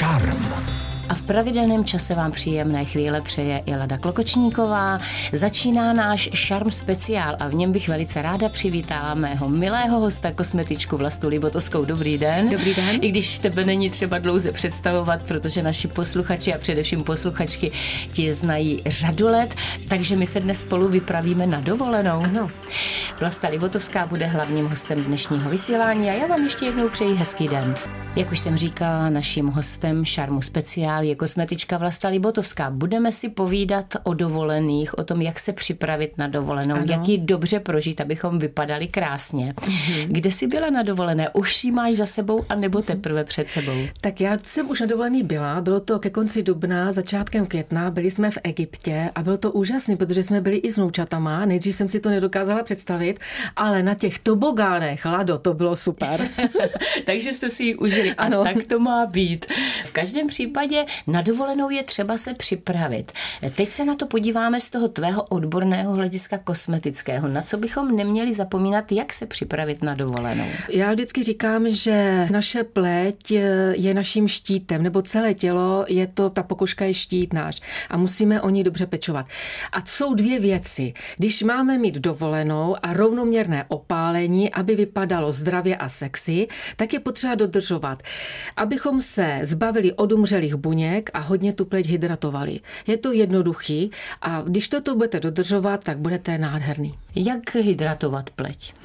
Šarm. A v pravidelném čase vám příjemné chvíle přeje i Lada Klokočníková. Začíná náš Šarm speciál a v něm bych velice ráda přivítala mého milého hosta, kosmetičku Vlastu Libotovskou. Dobrý den. Dobrý den. I když tebe není třeba dlouze představovat, protože naši posluchači a především posluchačky ti znají řadu let, takže my se dnes spolu vypravíme na dovolenou. Ano. Vlasta Libotovská bude hlavním hostem dnešního vysílání a já vám ještě jednou přeji hezký den. Jak už jsem říkala, naším hostem Šarmu speciál je kosmetička Vlasta Libotovská. Budeme si povídat o dovolených, o tom, jak se připravit na dovolenou, ano. Jak ji dobře prožít, abychom vypadali krásně. Kde jsi byla na dovolené? Už ji máš za sebou, anebo teprve před sebou? Tak já jsem už na dovolený byla, bylo to ke konci dubna, začátkem května, byli jsme v Egyptě a bylo to úžasné, protože jsme byli i s vnoučatama, nejdřív jsem si to nedokázala představit, ale na těch tobogánech, Lado, to bylo super. Takže jste si ji užili. Ano. A tak to má být. V každém případě na dovolenou je třeba se připravit. Teď se na to podíváme z toho tvého odborného hlediska kosmetického. Na co bychom neměli zapomínat, jak se připravit na dovolenou? Já vždycky říkám, že naše pleť je naším štítem, nebo celé tělo je to, ta pokožka je štít náš a musíme o ní dobře pečovat. A to jsou dvě věci. Když máme mít dovolenou a rovnoměrné opálení, aby vypadalo zdravě a sexy, tak je potřeba dodržovat, abychom se zbavili odumřelých buněk a hodně tu pleť hydratovali. Je to jednoduchý a když toto budete dodržovat, tak budete nádherný. Jak hydratovat pleť?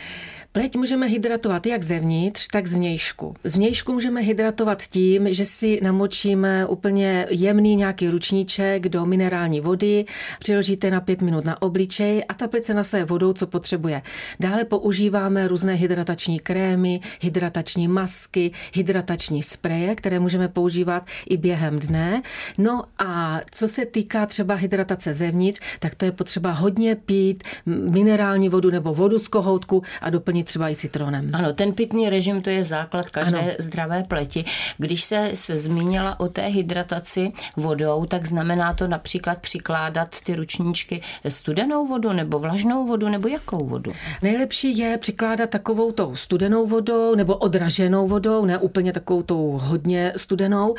Pleť můžeme hydratovat jak zevnitř, tak zvnějšku. Zvnějšku můžeme hydratovat tím, že si namočíme úplně jemný nějaký ručníček do minerální vody, přiložíte na 5 minut na obličej a ta pleť se nasaje vodou, co potřebuje. Dále používáme různé hydratační krémy, hydratační masky, hydratační spreje, které můžeme používat i během dne. No a co se týká třeba hydratace zevnitř, tak to je potřeba hodně pít minerální vodu nebo vodu z kohoutku a doplnit třeba i citronem. Ano, ten pitný režim, to je základ každé zdravé pleti. Když se zmínila o té hydrataci vodou, tak znamená to například přikládat ty ručníčky studenou vodu nebo vlažnou vodu nebo jakou vodu? Nejlepší je přikládat takovou tou studenou vodou nebo odraženou vodou, ne úplně takovou tou hodně studenou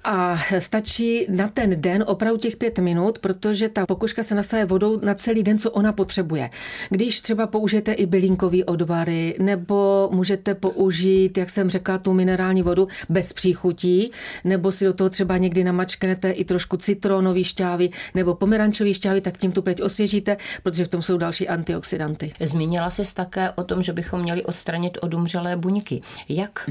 a stačí na ten den opravdu těch 5 minut, protože ta pokožka se nasaje vodou na celý den, co ona potřebuje. Když třeba použijete i bylinkový odvar, nebo můžete použít, jak jsem řekla, tu minerální vodu bez příchutí, nebo si do toho třeba někdy namačknete i trošku citronový šťávy nebo pomerančový šťávy, tak tím tu pleť osvěžíte, protože v tom jsou další antioxidanty. Zmínila ses také o tom, že bychom měli odstranit odumřelé buňky. Jak?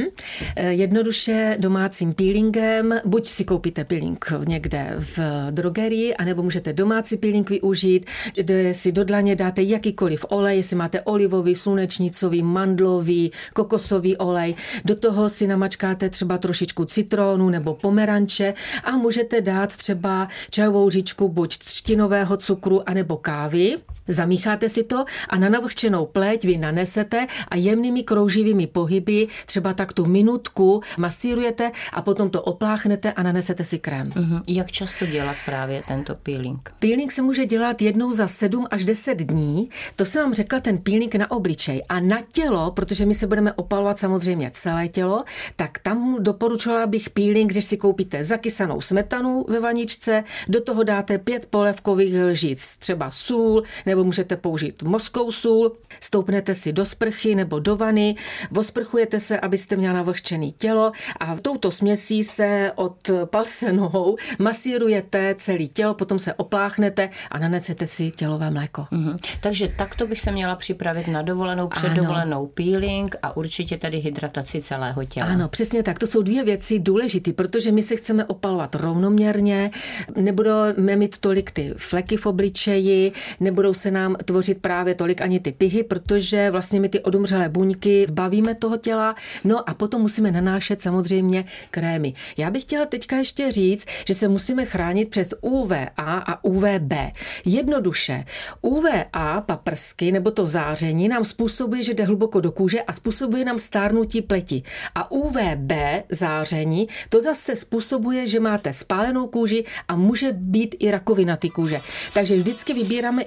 Jednoduše domácím peelingem, buď si koupíte peeling někde v drogerii, anebo můžete domácí peeling využít, kde si do dlaně dáte jakýkoliv olej, jestli máte olivový, slunečnicový, mandlový, kokosový olej. Do toho si namačkáte třeba trošičku citronu nebo pomeranče a můžete dát třeba čajovou říčku buď třtinového cukru anebo kávy. Zamícháte si to a na navlhčenou pleť vy nanesete a jemnými krouživými pohyby třeba tak tu minutku masírujete a potom to opláchnete a nanesete si krém. Jak často dělat právě tento peeling? Peeling se může dělat jednou za 7 až 10 dní. To jsem vám řekla, ten peeling na obličej. A na tělo, protože my se budeme opalovat samozřejmě celé tělo, tak tam doporučovala bych peeling, že si koupíte zakysanou smetanu ve vaničce, do toho dáte 5 polévkových lžic, třeba sůl, nebo můžete použít mořskou sůl, stoupnete si do sprchy nebo do vany, osprchujete se, abyste měla navlhčené tělo a touto směsí se od palce nohou masírujete celé tělo, potom se opláchnete a nanesete si tělové mléko. Takže takto bych se měla připravit na dovolenou, před dovolenou peeling a určitě tady hydrataci celého těla. Ano, přesně tak. To jsou dvě věci důležité, protože my se chceme opalovat rovnoměrně, nebudeme mít tolik ty fleky v obličeji, nebudou se nám tvořit právě tolik ani ty pihy, protože vlastně my ty odumřelé buňky zbavíme toho těla, no a potom musíme nanášet samozřejmě krémy. Já bych chtěla teďka ještě říct, že se musíme chránit před UVA a UVB. Jednoduše, UVA paprsky nebo to záření nám způsobuje, že jde hluboko do kůže a způsobuje nám stárnutí pleti. A UVB záření, to zase způsobuje, že máte spálenou kůži a může být i rakovina ty kůže. Takže vždycky vybíráme i přípravky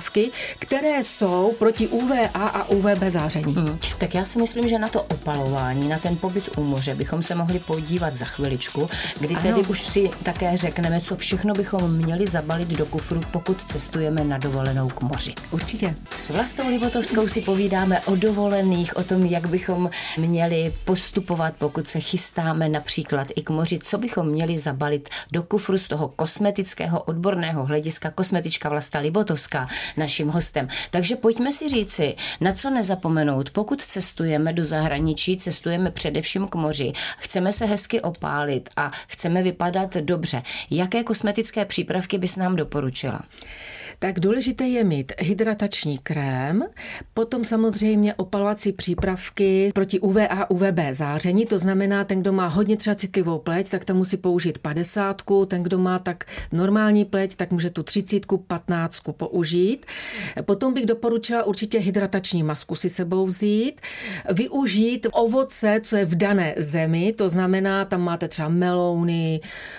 přípravky, které jsou proti UVA a UVB záření. Tak já si myslím, že na to opalování, na ten pobyt u moře bychom se mohli podívat za chviličku, kdy tedy už si také řekneme, co všechno bychom měli zabalit do kufru, pokud cestujeme na dovolenou k moři. Určitě. S Vlastou Libotovskou si povídáme o dovolených, o tom, jak bychom měli postupovat, pokud se chystáme například i k moři, co bychom měli zabalit do kufru z toho kosmetického odborného hlediska. Kosmetička Vlasta Libotovská naším hostem. Takže pojďme si říci, na co nezapomenout, pokud cestujeme do zahraničí, cestujeme především k moři, chceme se hezky opálit a chceme vypadat dobře. Jaké kosmetické přípravky bys nám doporučila? Tak důležité je mít hydratační krém, potom samozřejmě opalovací přípravky proti UVA a UVB záření, to znamená, ten, kdo má hodně třeba citlivou pleť, tak tam musí použít 50, ten, kdo má tak normální pleť, tak může tu 30, 15 použít. Potom bych doporučila určitě hydratační masku si sebou vzít, využít ovoce, co je v dané zemi, to znamená, tam máte třeba melouny,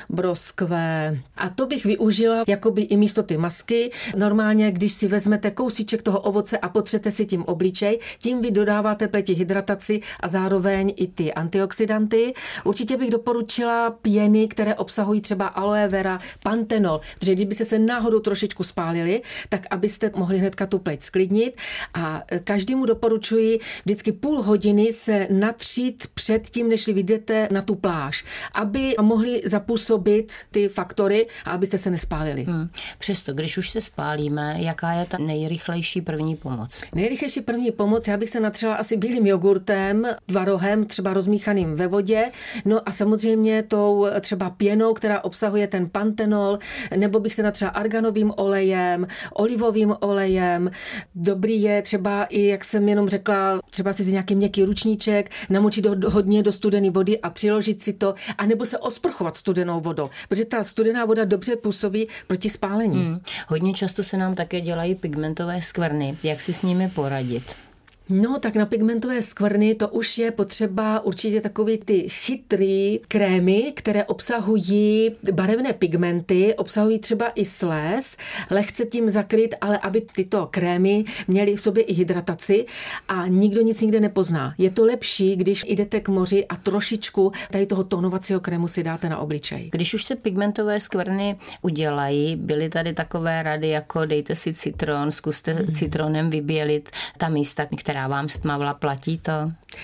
broskve a to bych využila jakoby i místo ty masky. Normálně, když si vezmete kousíček toho ovoce a potřete si tím obličej, tím vy dodáváte pleti hydrataci a zároveň i ty antioxidanty. Určitě bych doporučila pěny, které obsahují třeba aloe vera, pantenol, protože kdybyste se náhodou trošičku spálili, tak abyste mohli hnedka tu pleť sklidnit. A každému doporučuji vždycky půl hodiny se natřít před tím, než vyjdete na tu pláž, aby mohli zapůsobit ty faktory a abyste se nespálili. Přesto, když už se spálíme, jaká je ta nejrychlejší první pomoc? Nejrychlejší první pomoc, já bych se natřela asi bílým jogurtem, tvarohem, třeba rozmíchaným ve vodě, no a samozřejmě tou třeba pěnou, která obsahuje ten pantenol, nebo bych se natřela arganovým olejem, olivovým olejem. Dobrý je třeba i, jak jsem jenom řekla, třeba si nějaký měkký ručníček, namočit hodně do studené vody a přiložit si to, anebo se osprchovat studenou vodou, protože ta studená voda dobře působí proti spálení. Hodně často se nám také dělají pigmentové skvrny. Jak si s nimi poradit? No, tak na pigmentové skvrny to už je potřeba určitě takový ty chytrý krémy, které obsahují barevné pigmenty, obsahují třeba i sléz, lehce tím zakryt, ale aby tyto krémy měly v sobě i hydrataci a nikdo nic nikde nepozná. Je to lepší, když jdete k moři a trošičku tady toho tónovacího krému si dáte na obličej. Když už se pigmentové skvrny udělají, byly tady takové rady, jako dejte si citron, zkuste citronem vybělit ta místa, která vám stmavla, platí to?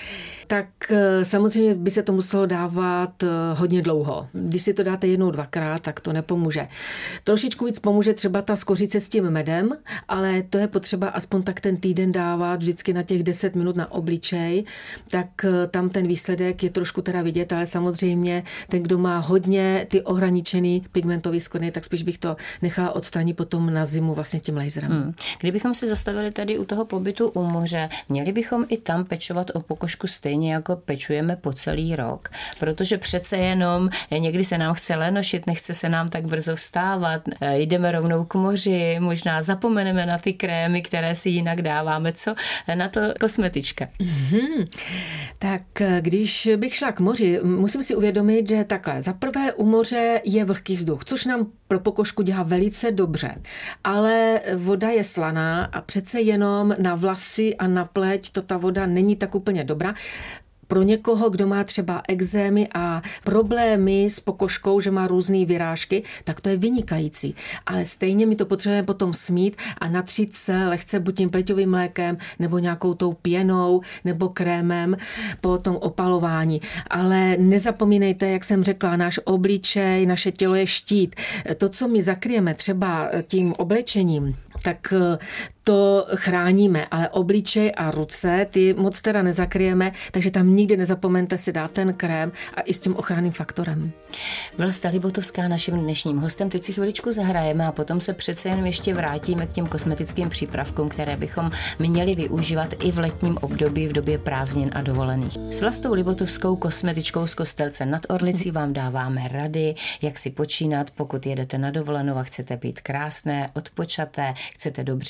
Tak samozřejmě by se to muselo dávat hodně dlouho. Když si to dáte jednou, dvakrát, tak to nepomůže. Trošičku víc pomůže třeba ta skořice s tím medem, ale to je potřeba aspoň tak ten týden dávat vždycky na těch 10 minut na obličej, tak tam ten výsledek je trošku teda vidět, ale samozřejmě ten, kdo má hodně ty ohraničený pigmentový skvrny, tak spíš bych to nechala odstranit potom na zimu vlastně tím laserem. Kdybychom se zastavili tady u toho pobytu u moře, měli bychom i tam pečovat o pokožku stejně jako pečujeme po celý rok, protože přece jenom někdy se nám chce lenošit, nechce se nám tak brzo vstávat, jdeme rovnou k moři, možná zapomeneme na ty krémy, které si jinak dáváme. Co na to kosmetička? Tak když bych šla k moři, musím si uvědomit, že takhle, za prvé u moře je vlhký vzduch, což nám pro pokožku dělá velice dobře, ale voda je slaná a přece jenom na vlasy a na pleť to ta voda není tak úplně dobrá. Pro někoho, kdo má třeba ekzémy a problémy s pokožkou, že má různé vyrážky, tak to je vynikající. Ale stejně mi to potřebujeme potom smít a natřít se lehce buď tím pleťovým mlékem, nebo nějakou tou pěnou, nebo krémem po tom opalování. Ale nezapomínejte, jak jsem řekla, náš obličej, naše tělo je štít. To, co my zakryjeme třeba tím oblečením, tak to chráníme, ale obličej a ruce, ty moc teda nezakryjeme, takže tam nikdy nezapomeňte si dát ten krém a i s tím ochranným faktorem. Vlasta Libotovská naším dnešním hostem. Teď si chviličku zahrajeme a potom se přece jen ještě vrátíme k těm kosmetickým přípravkům, které bychom měli využívat i v letním období v době prázdnin a dovolených. S Vlastou Libotovskou, kosmetičkou z Kostelce nad Orlicí, vám dáváme rady, jak si počínat, pokud jedete na dovolenou a chcete být krásné, odpočaté, chcete dobře vypadat.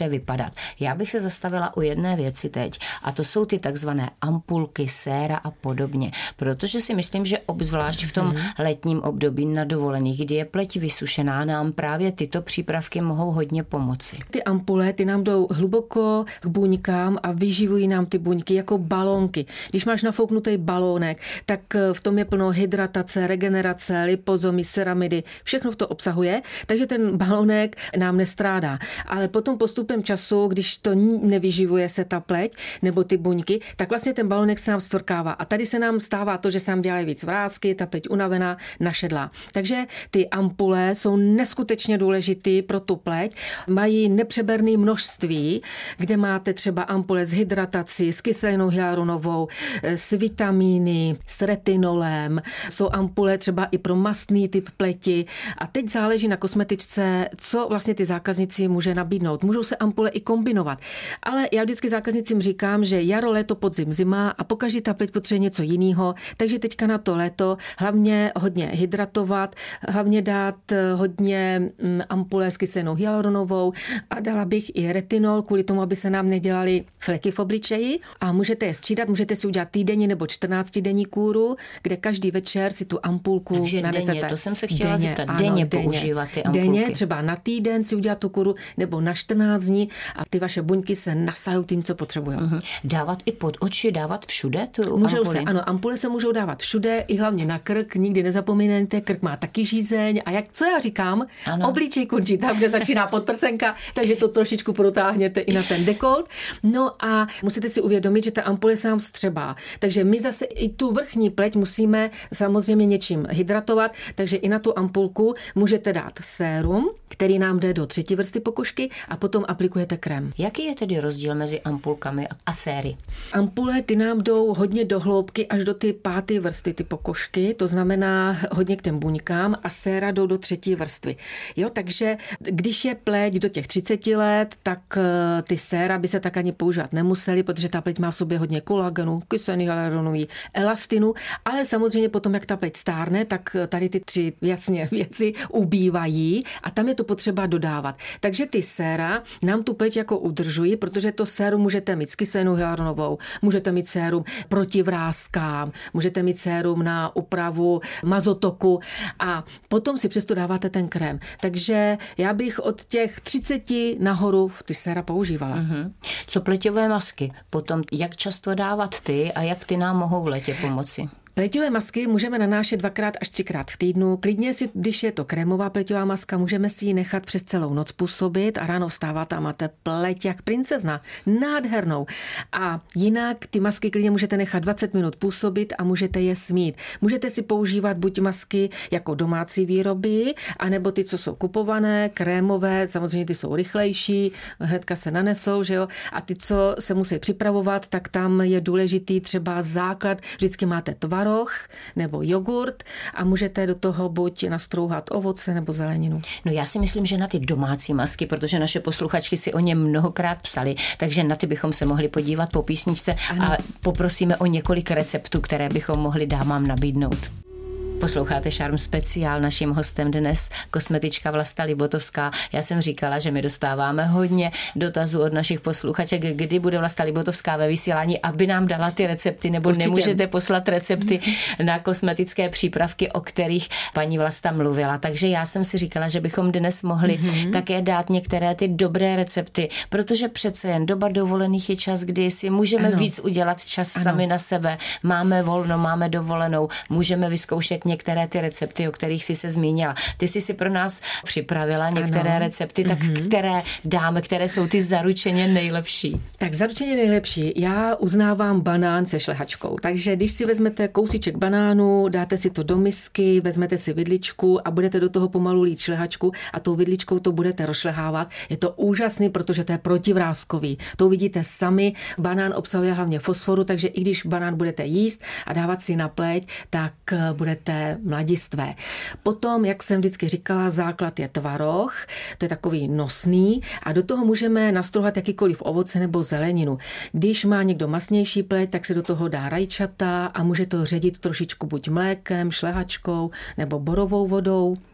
strádat. Já bych se zastavila u jedné věci teď a to jsou ty takzvané ampulky, séra a podobně, protože si myslím, že obzvlášť v tom letním období na dovolených, kdy je pleť vysušená, nám právě tyto přípravky mohou hodně pomoci. Ty ampule, ty nám jdou hluboko k buňkám a vyživují nám ty buňky jako balónky. Když máš nafouknutý balónek, tak v tom je plno hydratace, regenerace, lipozomy, ceramidy, všechno v to obsahuje, takže ten balónek nám nestrádá. Ale potom postupem času, když to nevyživuje se ta pleť nebo ty buňky, tak vlastně ten balónek se nám stvrkává. A tady se nám stává to, že se nám dělají víc vrásky, ta pleť unavená, našedlá. Takže ty ampule jsou neskutečně důležitý pro tu pleť. Mají nepřeberné množství, kde máte třeba ampule s hydratací, s kyselinou hyaluronovou, s vitamíny, s retinolem. Jsou ampule třeba i pro mastný typ pleti. A teď záleží na kosmetičce, co vlastně ty zákazníci může nabídnout. Můžou se ampule i kombinovat. Ale já vždycky zákaznicím říkám, že jaro, léto, podzim, zima a pokaždé ta pleť potřebuje něco jiného. Takže teďka na to léto hlavně hodně hydratovat, hlavně dát hodně ampule s kyselinou hyaluronovou a dala bych i retinol kvůli tomu, aby se nám nedělaly fleky v obličeji. A můžete je střídat, můžete si udělat týdenní nebo 14denní kůru, kde každý večer si tu ampulku takže nanesete. Denně, to jsem se chtěla zeptat. Denně používat ty ampulky. Denně, třeba na týden si udělat tu kůru nebo na 14 dní a ty vaše buňky se nasajou tím, co potřebují. Dávat i pod oči, dávat všude tu můžou ampuli? Se, ano, ampule se můžou dávat všude, i hlavně na krk, nikdy nezapomínejte, krk má taky žízeň a co já říkám, obličej končí tam, kde začíná podprsenka, takže to trošičku protáhněte i na ten dekolt. No a musíte si uvědomit, že ta ampule se nám vstřebá. Takže my zase i tu vrchní pleť musíme samozřejmě něčím hydratovat, takže i na tu ampulku můžete dát sérum, který nám jde do 3. vrstvy pokožky a potom aplikujete krém. Jaký je tedy rozdíl mezi ampulkami a séry? Ampule ty nám jdou hodně do hloubky až do ty 5. vrstvy ty pokožky, to znamená hodně k těm buňkám a séra jdou do 3. vrstvy. Jo, takže když je pleť do těch 30 let, tak ty séra by se tak ani používat nemuseli, protože ta pleť má v sobě hodně kolagenu, kyseliny hyaluronový, elastinu, ale samozřejmě potom, jak ta pleť stárne, tak tady ty 3 věci ubývají a tam je to potřeba dodávat. Takže ty séra nám tu pleť jako udržují, protože to sérum můžete mít s kyselinou hyaluronovou, můžete mít sérum proti vráskám, můžete mít sérum na úpravu mazotoku a potom si přesto dáváte ten krém. Takže já bych od těch 30 nahoru ty séra používala. Co pleťové masky? Potom jak často dávat ty a jak ty nám mohou v létě pomoci? Pleťové masky můžeme nanášet 2x až 3x v týdnu. Klidně si, když je to krémová pleťová maska, můžeme si ji nechat přes celou noc působit a ráno vstáváte a máte pleť jak princezna. Nádhernou. A jinak ty masky klidně můžete nechat 20 minut působit a můžete je smít. Můžete si používat buď masky jako domácí výroby, anebo ty, co jsou kupované, krémové, samozřejmě ty jsou rychlejší, hnedka se nanesou, že jo? A ty, co se musí připravovat, tak tam je důležitý třeba základ, vždycky máte tvaroh nebo jogurt a můžete do toho buď nastrouhat ovoce nebo zeleninu. No já si myslím, že na ty domácí masky, protože naše posluchačky si o ně mnohokrát psali, takže na ty bychom se mohli podívat po písničce a poprosíme o několik receptů, které bychom mohli dámám nabídnout. Posloucháte Šarm speciál, naším hostem dnes kosmetička Vlasta Libotovská. Já jsem říkala, že my dostáváme hodně dotazů od našich posluchaček, kdy bude Vlasta Libotovská ve vysílání, aby nám dala ty recepty, nebo určitě nemůžete poslat recepty na kosmetické přípravky, o kterých paní Vlasta mluvila. Takže já jsem si říkala, že bychom dnes mohli také dát některé ty dobré recepty, protože přece jen doba dovolených je čas, kdy si můžeme víc udělat čas sami na sebe. Máme volno, máme dovolenou, můžeme vyzkoušet některé ty recepty, o kterých jsi se zmínila. Ty jsi si pro nás připravila některé recepty, tak které dáme, které jsou ty zaručeně nejlepší? Tak zaručeně nejlepší. Já uznávám banán se šlehačkou. Takže když si vezmete kousíček banánu, dáte si to do misky, vezmete si vidličku a budete do toho pomalu lít šlehačku a tou vidličkou to budete rozšlehávat. Je to úžasný, protože to je protivráskový. To uvidíte sami. Banán obsahuje hlavně fosforu, takže i když banán budete jíst a dávat si na pleť, tak budete mladistvé. Potom, jak jsem vždycky říkala, základ je tvaroh, to je takový nosný a do toho můžeme nastrouhat jakýkoliv ovoce nebo zeleninu. Když má někdo masnější pleť, tak se do toho dá rajčata a může to ředit trošičku buď mlékem, šlehačkou nebo borovou vodou.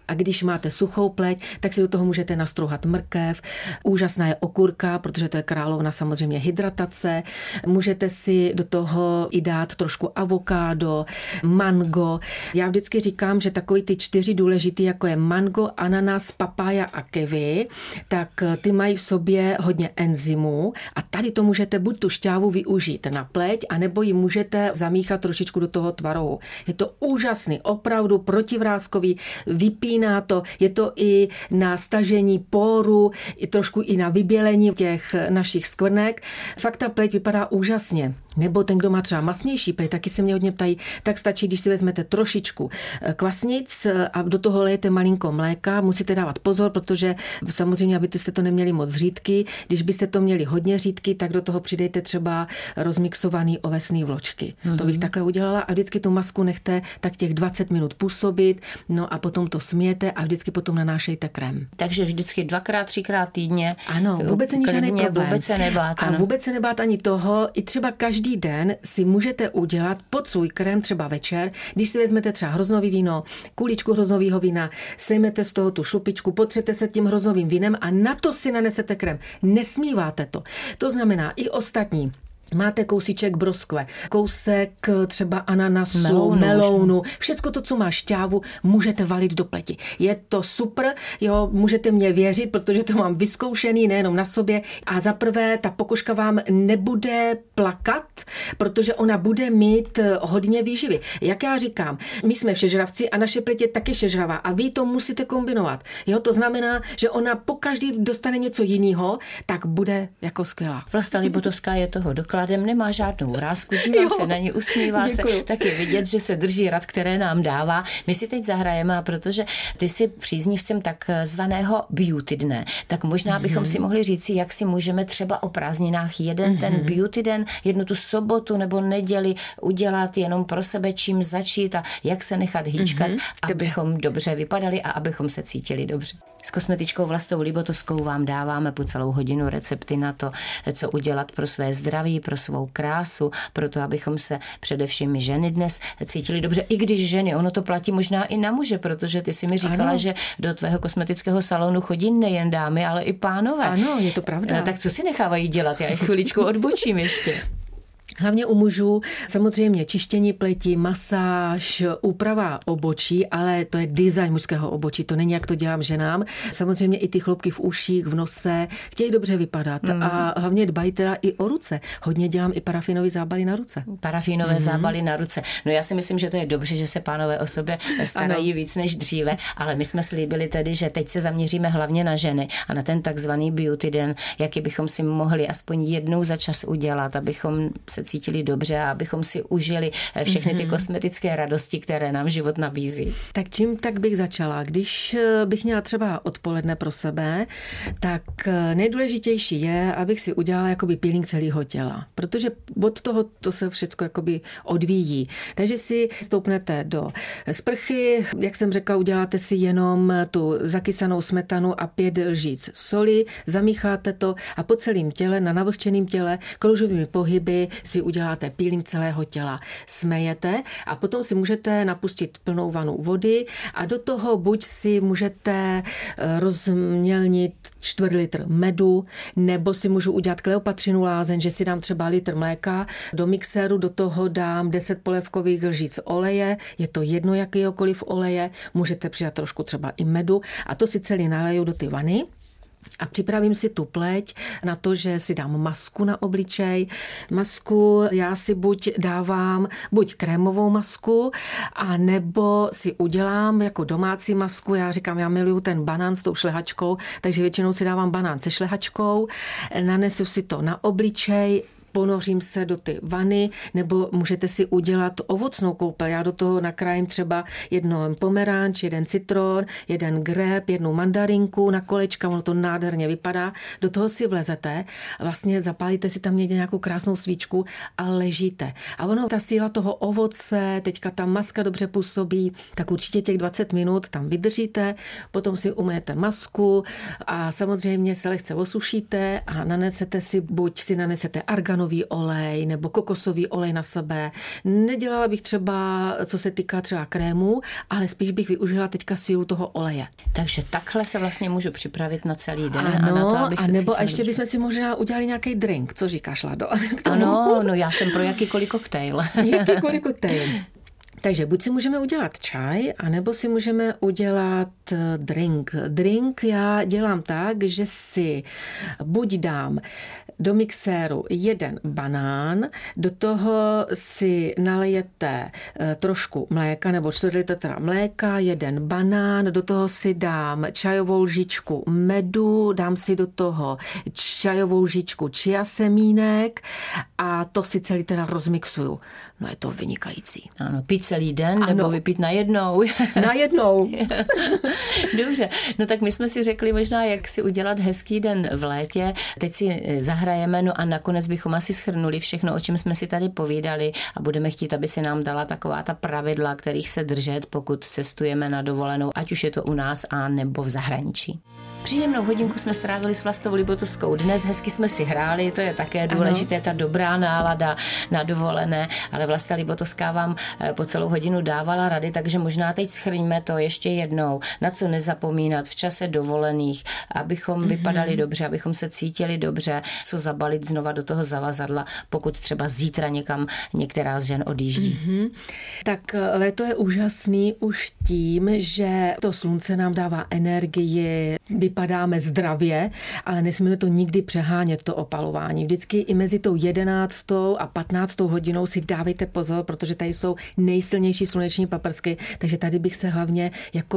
A když máte suchou pleť, tak si do toho můžete nastrouhat mrkev. Úžasná je okurka, protože to je královna samozřejmě hydratace. Můžete si do toho i dát trošku avokádo, mango. Já vždycky říkám, že takový ty 4 důležitý, jako je mango, ananas, papája a kiwi, tak ty mají v sobě hodně enzymů a tady to můžete buď tu šťávu využít na pleť, anebo ji můžete zamíchat trošičku do toho tvarohu. Je to úžasný, opravdu protivráskový, vypíná to, je to i na stažení poru, i trošku i na vybělení těch našich skvrnek. Fakt ta pleť vypadá úžasně. Nebo ten, kdo má třeba masnější pleť, taky se mě hodně ptají, tak stačí, když si vezmete trošičku kvasnic a do toho lejete malinko mléka. Musíte dávat pozor, protože samozřejmě, abyste to neměli moc řídky. Když byste to měli hodně řídky, tak do toho přidejte třeba rozmixovaný ovesný vločky. To bych takhle udělala a vždycky tu masku nechte tak těch 20 minut působit, no a potom to smějete a vždycky potom nanášejte krém. Takže vždycky 2x, 3x týdně. Ano, vůbec není žádný problém. Vůbec se nebát. A vůbec se nebát ani toho, i třeba každý den si můžete udělat pod svůj krém třeba večer, když si vezmete třeba hroznový víno, kuličku hroznového vína, sejmete z toho tu šupičku, potřete se tím hroznovým vínem a na to si nanesete krém. Nesmíváte to. To znamená i ostatní. Máte kousíček broskve, kousek třeba ananasu, melounu, všecko to, co má šťávu, můžete valit do pleti. Je to super, jo, můžete mě věřit, protože to mám vyzkoušený nejenom na sobě a za prvé ta pokožka vám nebude plakat, protože ona bude mít hodně výživy. Jak já říkám, my jsme všežravci a naše pleť je taky všežravá a vy to musíte kombinovat. Jo, to znamená, že ona pokaždý dostane něco jiného, tak bude jako skvělá. Vlasta Libotovská je toho dokladem, nemá žádnou vrásku, dívám se na ní, usmívá se, tak je vidět, že se drží rad, které nám dává. My si teď zahrajeme, a protože ty jsi příznivcem takzvaného beauty dne, tak možná bychom si mohli říci, jak si můžeme třeba o prázdninách jeden ten beauty den, jednu tu sobotu nebo neděli udělat jenom pro sebe, čím začít a jak se nechat hýčkat, abychom dobře vypadali a abychom se cítili dobře. S kosmetičkou Vlastou Libotovskou vám dáváme po celou hodinu recepty na to, co udělat pro své zdraví, pro svou krásu, pro to, abychom se především my ženy dnes cítili dobře. I když ženy, ono to platí možná i na muže, protože ty si mi říkala, že do tvého kosmetického salonu chodí nejen dámy, ale i pánové. Ano, je to pravda. Tak co si nechávají dělat? Já je chviličku odbočím ještě. Hlavně u mužů samozřejmě čištění pleti, masáž, úprava obočí, ale to je design mužského obočí, to není, jak to dělám ženám. Samozřejmě i ty chlopky v uších, v nose, chtějí dobře vypadat a hlavně dbají teda i o ruce. Hodně dělám i parafinové zábaly na ruce. Parafinové zábaly na ruce. No já si myslím, že to je dobře, že se pánové o sobě starají víc než dříve, ale my jsme slíbili tedy, že teď se zaměříme hlavně na ženy a na ten takzvaný beauty den, jaký bychom si mohli aspoň jednou za čas udělat, abychom se cítili dobře a abychom si užili všechny ty kosmetické radosti, které nám život nabízí. Tak čím tak bych začala? Když bych měla třeba odpoledne pro sebe, tak nejdůležitější je, abych si udělala jakoby peeling celého těla, protože od toho to se všechno jakoby odvíjí. Takže si stoupnete do sprchy, jak jsem řekla, uděláte si jenom tu zakysanou smetanu a 5 lžíc soli, zamícháte to a po celém těle, na navlhčeném těle, kroužovými pohyby si uděláte peeling celého těla. Smejete a potom si můžete napustit plnou vanu vody a do toho buď si můžete rozmělnit 4 litr medu, nebo si můžu udělat Kleopatřinu lázeň, že si dám třeba litr mléka do mixéru, do toho dám 10 polévkových lžíc oleje, je to jedno jakýhokoliv oleje, můžete přidat trošku třeba i medu a to si celý naleju do ty vany. A připravím si tu pleť na to, že si dám masku na obličej. Masku já si dávám buď krémovou masku, a nebo si udělám jako domácí masku. Já říkám, já miluju ten banán s tou šlehačkou, takže většinou si dávám banán se šlehačkou. Nanesu si to na obličej, ponořím se do ty vany, nebo můžete si udělat ovocnou koupel. Já do toho nakrájím třeba 1 pomeranč, 1 citron, 1 grép, 1 mandarinku na kolečka, ono to nádherně vypadá. Do toho si vlezete, vlastně zapálíte si tam někde nějakou krásnou svíčku a ležíte. A ono, ta síla toho ovoce, teďka ta maska dobře působí, tak určitě těch 20 minut tam vydržíte, potom si umyjete masku a samozřejmě se lehce osušíte a nanesete si, buď si nanesete argan aragonový olej nebo kokosový olej na sebe. Nedělala bych třeba, co se týká třeba krému, ale spíš bych využila teďka sílu toho oleje. Takže takhle se vlastně můžu připravit na celý den. Ano, a na to, abych se nebo ještě bychom si možná udělali nějaký drink. Co říkáš, Lado? Ano, no já jsem pro jakýkoliv koktejl. Jakýkoliv koktejl. Takže buď si můžeme udělat čaj, anebo si můžeme udělat drink. Drink já dělám tak, že si buď dám do mixéru 1 banán, do toho si nalijete trošku mléka, nebo 4 litry mléka, 1 banán, do toho si dám čajovou lžičku medu, dám si do toho čajovou lžičku chia semínek a to si celý teda rozmixuju. No je to vynikající. Ano, pít celý den, nebo vypít najednou. Najednou. Dobře, no tak my jsme si řekli možná, jak si udělat hezký den v létě. Teď si zahrajeme, no a nakonec bychom asi shrnuli všechno, o čem jsme si tady povídali a budeme chtít, aby si nám dala taková ta pravidla, kterých se držet, pokud cestujeme na dovolenou, ať už je to u nás a nebo v zahraničí. Příjemnou hodinku jsme strávili s Vlastou Libotovskou. Dnes hezky jsme si hráli, to je také důležité, ta dobrá nálada na dovolené, ale Vlasta Libotovská vám po celou hodinu dávala rady, takže možná teď shrňme to ještě jednou, na co nezapomínat v čase dovolených, abychom vypadali dobře, abychom se cítili dobře, co zabalit znova do toho zavazadla, pokud třeba zítra někam některá z žen odjíždí. Tak léto je úžasný už tím, že to slunce nám dává energii, vypadáme zdravě, ale nesmíme to nikdy přehánět, to opalování. Vždycky i mezi tou 11. a 15. hodinou si dávejte pozor, protože tady jsou nejsilnější sluneční paprsky, takže tady bych se hlavně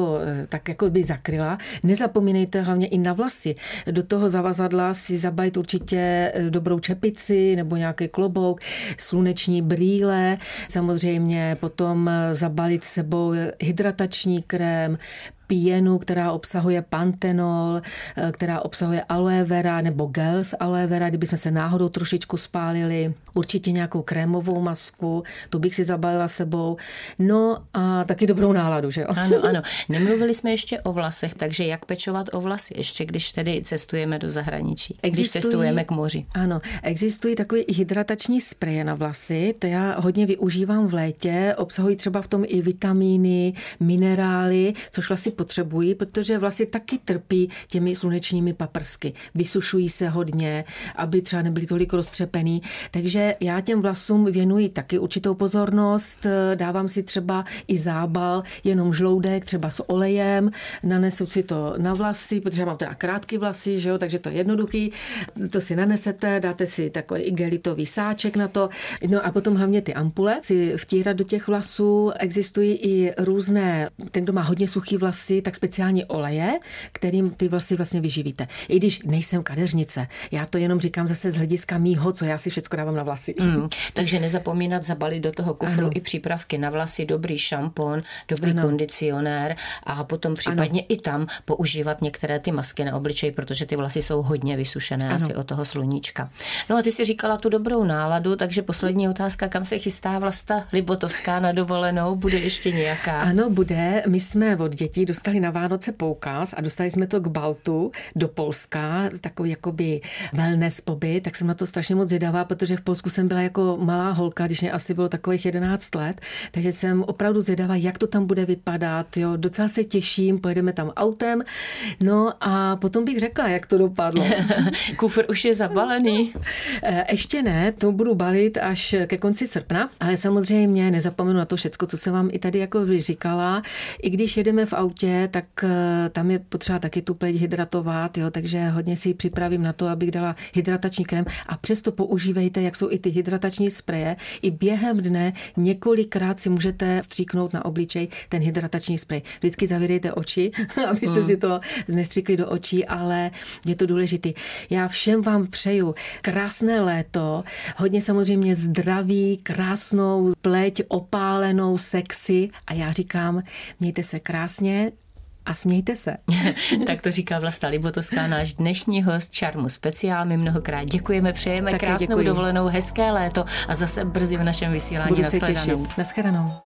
jako by zakryla. Nezapomínejte hlavně i na vlasy. Do toho zavazadla si zabalit určitě dobrou čepici nebo nějaký klobouk, sluneční brýle, samozřejmě potom zabalit sebou hydratační krém, pěnu, která obsahuje pantenol, která obsahuje aloe vera nebo gel z aloe vera, kdybychom se náhodou trošičku spálili. Určitě nějakou krémovou masku, tu bych si zabalila sebou. No a taky dobrou náladu, že jo? Ano. Nemluvili jsme ještě o vlasech, takže jak pečovat o vlasy, ještě když tedy cestujeme do zahraničí, když cestujeme k moři. Ano, existují takový hydratační spreje na vlasy, to já hodně využívám v létě, obsahují třeba v tom i vitamíny, minerály, což vlasy potřebují, protože vlasy taky trpí těmi slunečními paprsky. Vysušují se hodně, aby třeba nebyly tolik roztřepený. Takže já těm vlasům věnuji taky určitou pozornost. Dávám si třeba i zábal, jenom žloudek, třeba s olejem. Nanesu si to na vlasy, protože mám teda krátký vlasy, že jo, takže to je jednoduchý. To si nanesete, dáte si takový igelitový sáček na to. No a potom hlavně ty ampule si vtírat do těch vlasů. Existují i různé, ten, kdo má hodně suchý vlasy, tak speciální oleje, kterým ty vlasy vlastně vyživíte. I když nejsem kadeřnice, já to jenom říkám zase z hlediska mýho, co já si všechno dávám na vlasy. Takže nezapomínat zabalit do toho kufru i přípravky na vlasy, dobrý šampon, dobrý kondicionér a potom případně i tam používat některé ty masky na obličej, protože ty vlasy jsou hodně vysušené asi od toho sluníčka. No a ty jsi říkala tu dobrou náladu, takže poslední otázka, kam se chystá Vlasta Libotovská na dovolenou? Bude ještě nějaká? Ano, bude. My jsme od dětí dostali na Vánoce poukaz a dostali jsme to k Baltu do Polska, takový jakoby wellness pobyt, tak jsem na to strašně moc zvědavá, protože v Polsku jsem byla jako malá holka, když mě asi bylo takových 11 let, takže jsem opravdu zvědavá, jak to tam bude vypadat, jo, docela se těším, pojedeme tam autem, no a potom bych řekla, jak to dopadlo. Kufr už je zabalený? Ještě ne, to budu balit až ke konci srpna, ale samozřejmě nezapomenu na to všecko, co jsem vám i tady jako říkala, i když jedeme v autě, tak tam je potřeba taky tu pleť hydratovat, jo, takže hodně si připravím na to, abych dala hydratační krém a přesto používejte, jak jsou i ty hydratační spreje. I během dne několikrát si můžete stříknout na obličej ten hydratační sprej. Vždycky zavírejte oči, abyste si to nestříkli do očí, ale je to důležitý. Já všem vám přeju krásné léto, hodně samozřejmě zdraví, krásnou pleť, opálenou, sexy a já říkám, mějte se krásně a smějte se. Tak to říká Vlasta Libotovská, náš dnešní host Šarmu speciál. My mnohokrát děkujeme, přejeme krásnou dovolenou, hezké léto a zase brzy v našem vysílání. Budu se těšit. Naschledanou.